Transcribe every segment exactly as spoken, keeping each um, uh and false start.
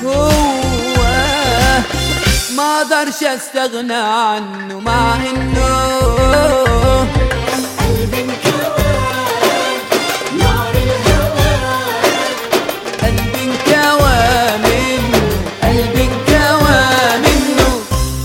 هو ما اقدرش استغنى عنه مع انه قلبي انكوى نار الهوى، قلبي انكوى منه، قلبي انكوى منه.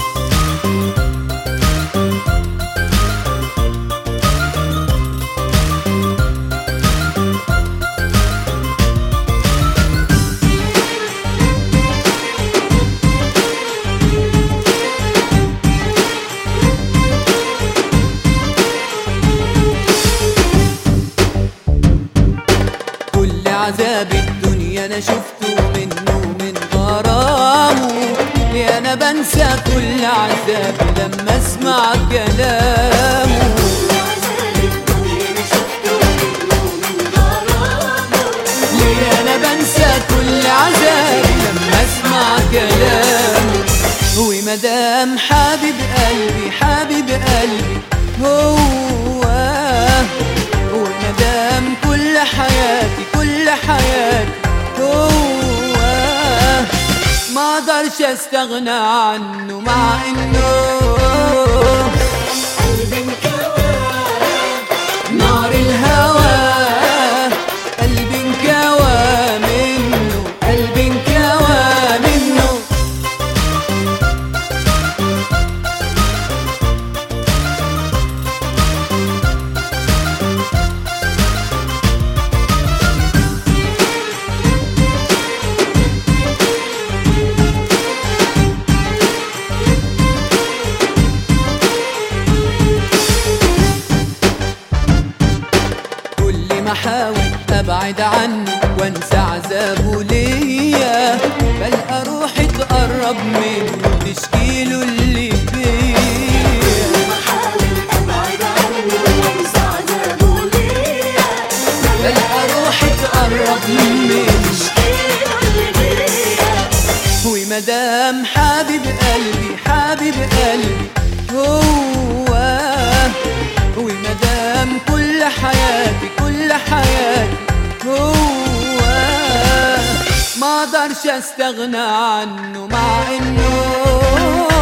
كل عذاب الدنيا انا شفته منه من غرامه، ليه انا بنسى كل عذاب لما اسمع كلامه. عذاب الدنيا أنا شفته منه من غرامه، ليه انا بنسى كل عذاب لما اسمع كلامه. ومدام حبيب قلبي حبيب قلبي هو، ومدام كل حياتي كل حياتي هو، ما اقدرش استغنى عنه مع انه قلبي انكوى نار الهوى. قلبي انكوى منه، قلبي انكوى منه. كل ما احاول ابعد عنه وانسى عذابه ليا، بلقى روحي تقرب منه تشكيله اللي فيا. بحاول أبعد عنه وأنسى عذابه ليا، بلقى روحي تقرب منه تشكيله اللي بيا. ومدام حبيب قلبي حبيب قلبي هو، ومدام كل حياتي كل حياتي هو، ما اقدرش استغنى عنه مع انه